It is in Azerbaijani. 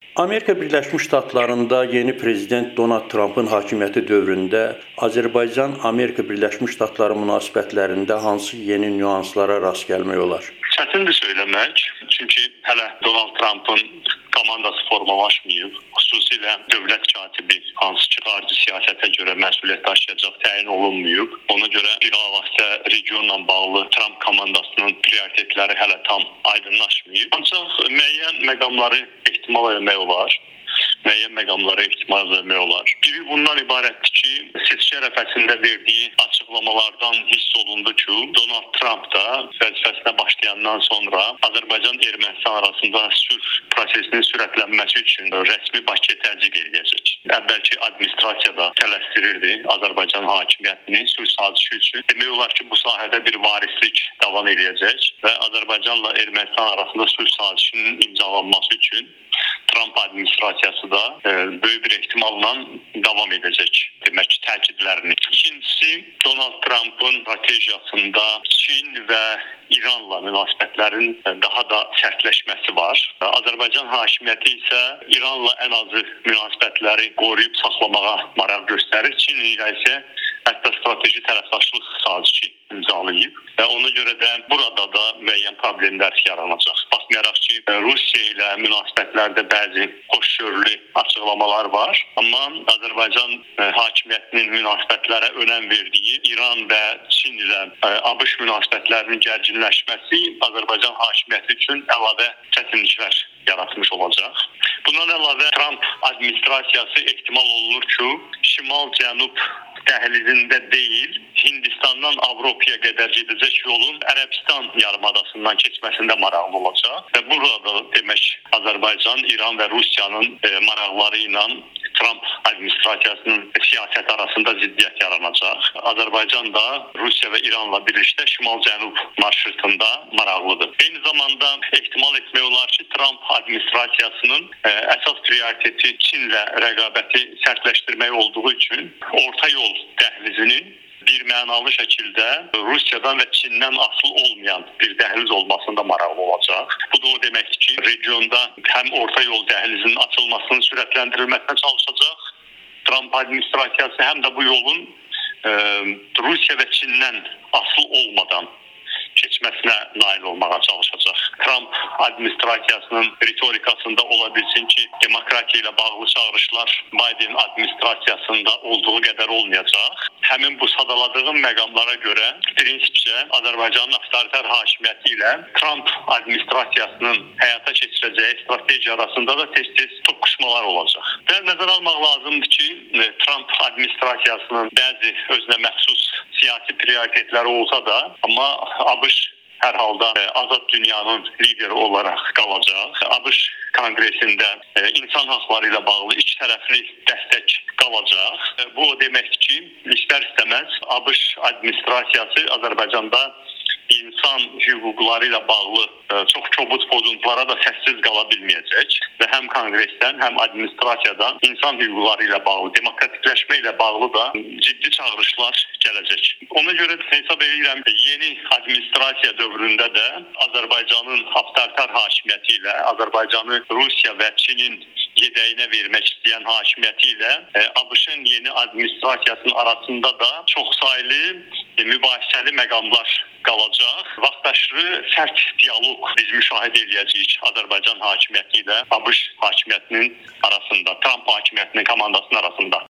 Amerika Birləşmiş Ştatlarında yeni prezident Donald Trampın hakimiyyəti dövründə Azərbaycan-Amerika Birləşmiş Ştatları münasibətlərində hansı yeni nüanslara rast gəlmək olar? Çətindir söyləmək, çünki hələ Donald Trampın komandası formalaşmayıb. Xüsusilə dövlət katibi, hansı ki, xarici siyasətə görə məsuliyyət daşıyacaq təyin olunmayıb. Ona görə bilavasitə regionla bağlı Trump komandasının prioritetləri hələ tam aydınlaşmayıb. Ancaq müəyyən məqamları ehtimal etmək olar. Biri bundan ibarətdir ki, seçki ərəfəsində verdiyi açıqlamalardan hiss olundu ki, Donald Trump da vəzifəsinə başlayandan sonra Azərbaycan-Ermənistan arasında sülh prosesinin sürətlənməsi üçün rəsmi Bakıya təzyiq edəcək. Əvvəlki administrasiya da tələsdirirdi Azərbaycan hakimiyyətini sülh sazişi üçün. Demək olar ki, bu sahədə bir varislik davam edəcək və Azərbaycanla Ermənistan arasında sülh sazişinin imzalanması üçün Trump administrasiyası da böyük bir ehtimalla davam edəcək demək təkidlərini. İkincisi, Donald Trump'ın stratejiyasında Çin və İranla münasibətlərin daha da sərtləşməsi var. Azərbaycan hakimiyyəti isə İranla ən azı münasibətləri qoruyub saxlamağa maraq göstərir. Çin ilə isə hətta strateji tərəfdaşlıq sazişi imzalayıb və ona görə də burada da müəyyən problemlər yaranacaq. Baxmayaraq ki, Rusiya ilə münasibətlərdə bəzi xoşgörülü açıqlamalar var, amma Azərbaycan hakimiyyətinin münasibətlərə önəm verdiyi İran və Çin ilə ABŞ münasibətlərinin gərginləşməsi Azərbaycan hakimiyyəti üçün əlavə çətinliklər yaratmış olacaq. Bundan əlavə Trump administrasiyası ehtimal olunur ki, şimal-cənub dəhlizində deyil, Hindistandan Avropaya qədər gedəcək yolun Ərəbistan yarımadasından keçməsində maraqlı olacaq. Və burada demək Azərbaycan, İran və Rusiyanın maraqları ilə Trump administrasiyasının siyasət arasında ziddiyyət yaranacaq. Azərbaycan da Rusiya və İranla birlikdə şimal-cənub marşrutunda maraqlıdır. Eyni zamanda ehtimal etmək olar ki, Trump administrasiyasının əsas prioriteti Çinlə rəqabəti sərtləşdirmək olduğu üçün orta yol dəhlizinin bir mənalı şəkildə Rusiyadan və Çindən asılı olmayan bir dəhliz olmasında maraqlı olacaq. Bu da o deməkdir ki, regionda həm orta yol dəhlizinin açılmasının sürətləndirilməsinə çalışacaq Trump administrasiyası, həm də bu yolun Rusiya və Çindən asılı olmadan keçməsinə nail olmağa çalışacaq. Trump administrasiyasının ritorikasında ola bilsin ki, demokratiya ilə bağlı çağırışlar Biden administrasiyasında olduğu qədər olmayacaq. Həmin bu sadaladığım məqamlara görə prinsipcə Azərbaycanın avtoritar hakimiyyəti ilə Trump administrasiyasının həyata keçirəcəyi strategiya arasında da tez-tez toqquşmalar olacaq. Və nəzərə almaq lazımdır ki, Trump administrasiyasının bəzi özünə məxsus siyasi prioritetləri olsa da, amma ABŞ hər halda azad dünyanın lideri olaraq qalacaq. ABŞ Konqresində insan haqları ilə bağlı iki tərəfli dəstək qalacaq. Bu o deməkdir ki, istər-istəməz ABŞ administrasiyası Azərbaycanda insan hüquqları ilə bağlı çox kobud pozuntulara da səssiz qala bilməyəcək və həm Konqresdən, həm administrasiyadan insan hüquqları ilə bağlı, demokratikləşmə ilə bağlı da ciddi çağırışlar gələcək. Ona görə hesab edirəm ki, yeni administrasiya dövründə də Azərbaycanın avtoritar hakimiyyəti ilə, Azərbaycanı Rusiya və Çinin yedəyinə vermək istəyən hakimiyyəti ilə ABŞ-ın yeni administrasiyasının arasında da çoxsaylı mübahisəli məqamlar qalacaq. Vaxtaşırı sərt dialoq biz müşahidə edəcəyik Azərbaycan hakimiyyəti ilə ABŞ hakimiyyətinin arasında, Trump hakimiyyətinin komandasının arasında.